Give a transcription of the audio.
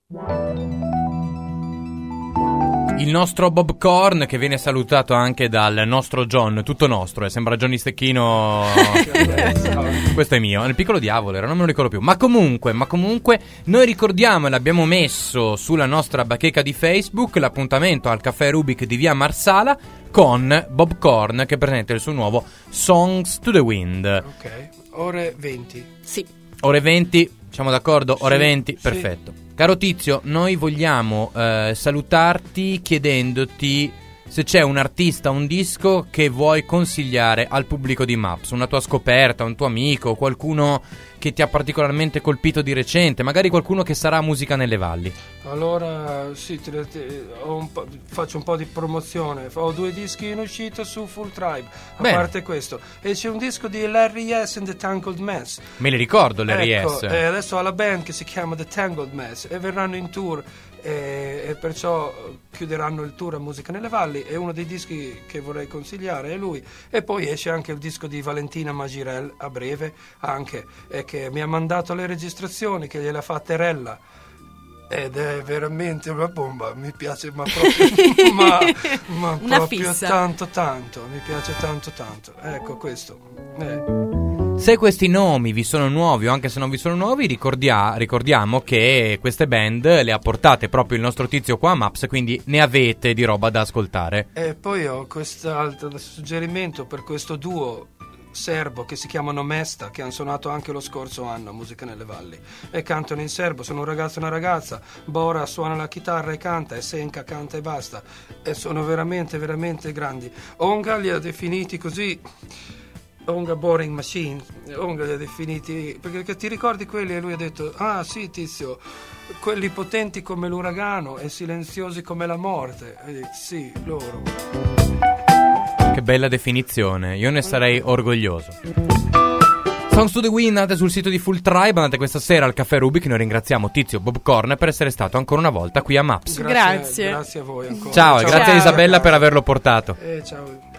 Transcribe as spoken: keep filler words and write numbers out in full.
Il nostro Bob Corn, che viene salutato anche dal nostro John, tutto nostro, eh, sembra Johnny Stecchino. Questo è mio, nel piccolo diavolo era, non me lo ricordo più. Ma comunque, ma comunque, noi ricordiamo e l'abbiamo messo sulla nostra bacheca di Facebook l'appuntamento al Caffè Rubik di via Marsala con Bob Corn, che presenta il suo nuovo Songs to the Wind. Ok, ore venti. Sì. Ore venti, siamo d'accordo? Ore Sì, venti, sì. perfetto. Caro Tizio, noi vogliamo eh, salutarti chiedendoti se c'è un artista, un disco che vuoi consigliare al pubblico di Maps, una tua scoperta, un tuo amico, qualcuno che ti ha particolarmente colpito di recente, magari qualcuno che sarà Musica nelle Valli. Allora, sì, te- te- ho un po', faccio un po' di promozione. Ho due dischi in uscita su Full Tribe, a Bene. parte questo. E c'è un disco di Larry S and the Tangled Mess. Me li ricordo, l'R Ecco, S. e adesso ha la band che si chiama The Tangled Mess e verranno in tour e, e perciò chiuderanno il tour a Musica nelle Valli. E uno dei dischi che vorrei consigliare è lui. E poi esce anche il disco di Valentina Magirel a breve, anche, e che mi ha mandato le registrazioni, che gliel'ha fatta Rella. Ed è veramente una bomba, mi piace ma proprio, ma, ma Una proprio fissa. tanto tanto, mi piace tanto tanto. Ecco questo. Eh. Se questi nomi vi sono nuovi o anche se non vi sono nuovi, ricordia- ricordiamo che queste band le ha portate proprio il nostro Tizio qua a Maps, quindi ne avete di roba da ascoltare. E poi ho quest'altro suggerimento per questo duo serbo che si chiamano Mesta, che hanno suonato anche lo scorso anno a Musica nelle Valli e cantano in serbo. Sono un ragazzo e una ragazza. Bora suona la chitarra e canta, e Senka canta e basta, e sono veramente veramente grandi. Onga li ha definiti così, Onga Boring Machine. Onga li ha definiti perché ti ricordi quelli, e lui ha detto: ah sì Tizio, quelli potenti come l'uragano e silenziosi come la morte. E dico, sì, loro. Che bella definizione, io ne sarei orgoglioso. Songs to the Wind, andate sul sito di Full Tribe, andate questa sera al Caffè Rubik. Noi ringraziamo Tizio Bob Corn per essere stato ancora una volta qui a Maps. Grazie. Grazie a voi ancora. Ciao, e grazie a Ciao. Isabella per averlo portato. Eh, ciao.